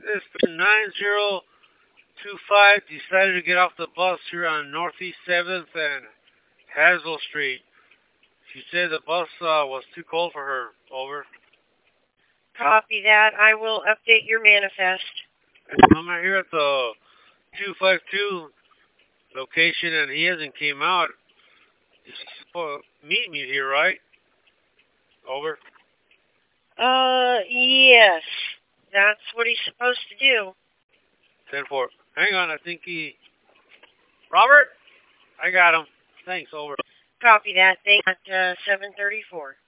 It's 9025 decided to get off the bus here on Northeast 7th and Hazel Street. She said the bus was too cold for her. Over. Copy that. I will update your manifest. I'm here at the 252 location and he hasn't came out. He's supposed to meet me here, right? Over. Yes. That's what he's supposed to do. 10-4. Hang on, I think he... Robert? I got him. Thanks, over. Copy that. Thank you. 734.